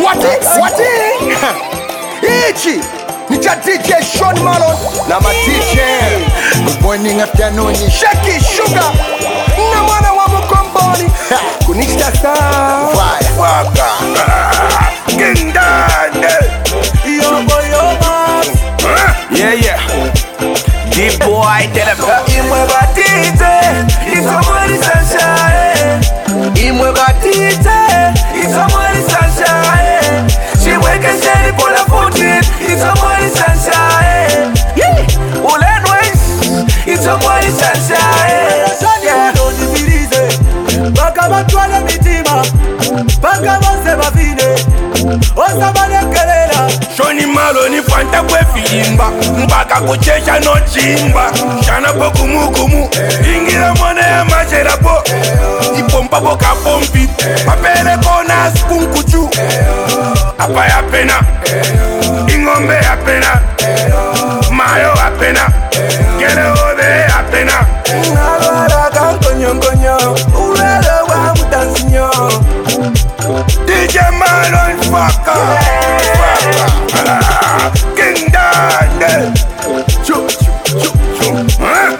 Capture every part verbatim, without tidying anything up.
What it? What it? Ichi Nicha D J Sean Malone na ma D J. Good morning, afternoon, Shaki Sugar na mwana wa Mkomboni kunishta saa waka Gindande Yobo yoba. Yeah, yeah. Deep boy, tell him. Imwe batite, isomweli sunshine. Imwe batite, isomweli sunshine. She wake and shady for the footing, isomweli sunshine. Ulenwes, isomweli sunshine. Yeah, don't divide. Baka batwale mitima, baka bose bafine. Osa balekelela. Shoni malo ni fanta kwe filimba mpaka kuchesha no chimba shana po kumu kumu ingira mone ya machera po ipompa po kapompi papele kona skunkuchu apa ya pena ingombe ya pena mayo ya pena kele ode ya pena Nalwala kankonyo konyo, uwele wa mutansinyo. D J Malone fucker fucker King Dande Choo choo choo choo Huh?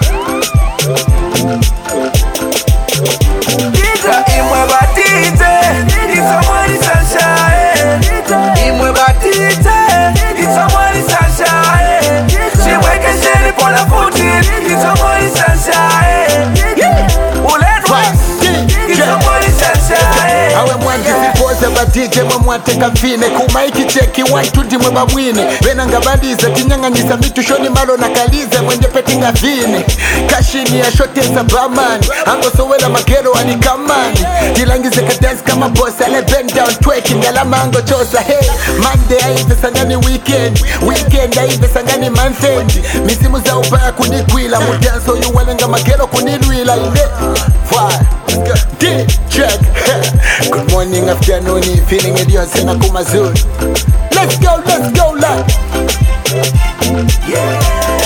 Imwe batite, isomweli sunshine. Imwe batite, isomweli sunshine. She wake and shady for the footing, isomweli sunshine. Ulenwes, isomweli sunshine. Awe mwangi vipoze ba D J mwamwate kafine kumaiki cheki wantu dimwe bamwine Venanga balize tinyanganyisa mitu Shoni malo na kalize mwenye peti ngavine Kashini ya shote za bamani Ango sowela magero wanikamani Tilangize ka dance kama boss Ale bend down twerking Alama ango chosa hey Monday aive sangani weekend Weekend aive sangani month end Misimu za ubaya kunikwila Mudanso yuwalenga magero kunilwila Ine Fire D-check. Good morning, afternoon, feeling it, you're saying Akuma Zul. Let's go, let's go, lad. Yeah.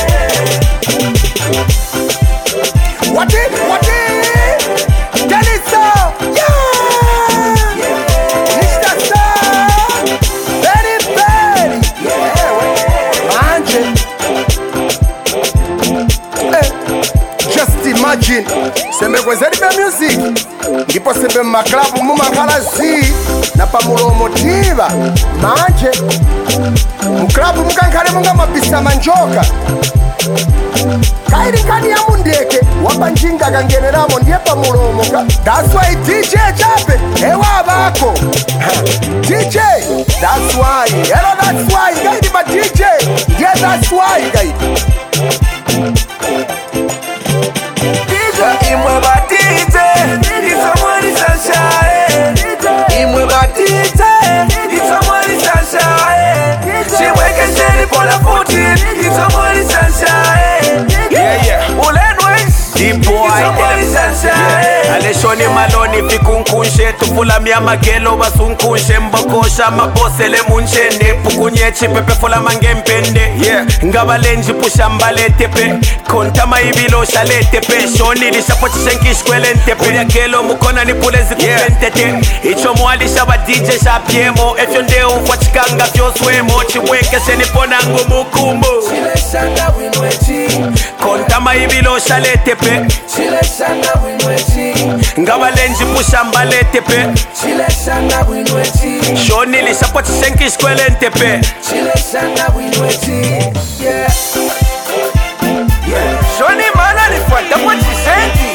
What it, what it? Tell it so. Yeah. Mister Star. Very, very. Yeah. Imagine. Hey. Just imagine. Sembe kwezeli be music ndipo sembe maklabu mumankalazi na pamulomo tiba manje muklabu mukankale munga mapisa manjoka kairi kani ya mundeke wapa njinga kangeneramo ndiye pamulomo ka that's why D J chape ewa bako D J that's why hello that's why gaidi ba D J yeah that's why gaidi Imwe batite, isomweli sunshine. Imwe batite, isomweli sunshine. She wake and shady for the footing, isomweli sunshine. Yeah, yeah. Ulenwes, Deep boy, isomweli sunshine. Ale Shoni Malone fikunkunshe tufula mya magelo basunkunshe mbokosha mabosele munchende pukunyechi pepe fula mangempende yeah ngabalenji pusha mbaletepe kontama ibilo shaletepe Shoni lishapochishenkishkwelente ya kelo mukona nipulezi kupentete icho mwalisha ba D J shapiemo efyo ndeo mfwachikanga fyoswemo chiweke shenipona ngumukumbu Chile shanga winwechi, kontama ibilo shaletepe chile shanga winwechi. ngabalenji pusha mbaletepe Chile shanga winwechi, Shoni lishapochishenkishkwelente chile shanga winwechi. Yeah. Yeah. Shoni mana nifuata kwa chisenti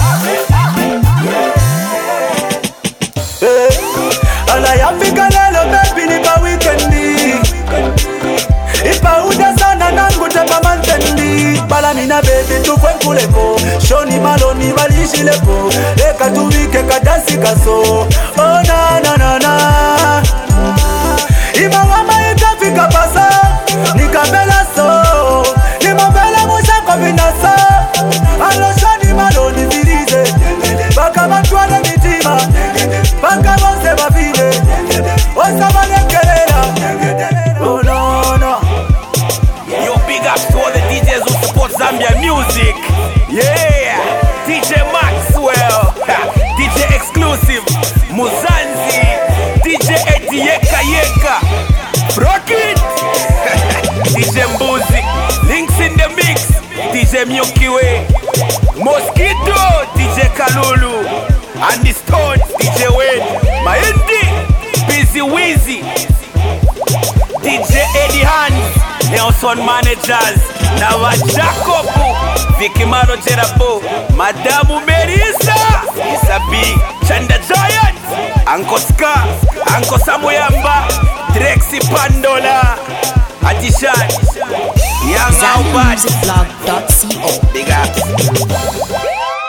Anayafika lelo baby ni pa weekendi. Ipa uja sana nangu tepa mantendi. Bala nina baby tufwe kuleko. Shoni Malone balishileko. Eka tuwike kadansi kaso. Oh na na na na. Ima wama ikafika pasa. Nikabela so. Ima bela musha kwa vinasa. Alo Shoni Malone vilize. Baka batwale mitima. Baka bose bafine. Osa balekelela. Oh no no. Yo, big up to all the D Js who support Zambia music. Yeah, D J Maxwell, D J Exclusive, Muzanzi, D J J Milky Way, Mosquito, D J Kalulu, Andy Stone, D J Wayne, Mahindi, Busy Weezy, D J Eddie Hans, Nelson Managers, Nawa Jacobu, Vicky Maro Jerapo, Madamu Merisa, Isabi, Chanda Giant, Uncle Ska, Uncle Samuyamba, Drexy Pandola, Adishan, Young Albert, ZanMusicBlog dot co. Big up.